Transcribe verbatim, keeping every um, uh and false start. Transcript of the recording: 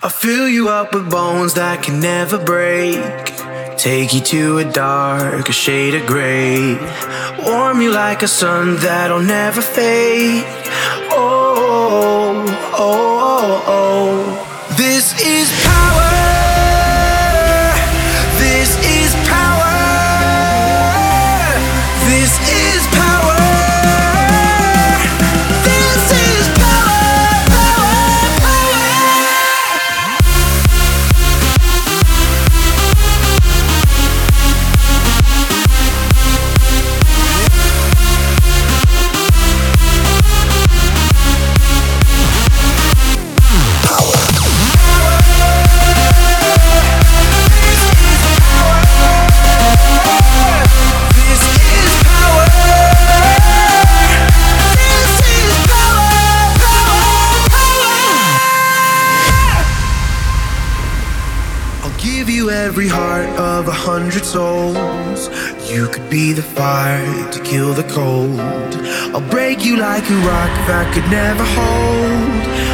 I'll fill you up with bones that can never break. Take you to a darker shade of gray. Warm you like a sun that'll never fade. Oh, oh, oh, oh. This is power. This is power. This is power. This is power, power, power. Give you every heart of a hundred souls. You could be the fire to kill the cold. I'll break you like a rock that could never hold.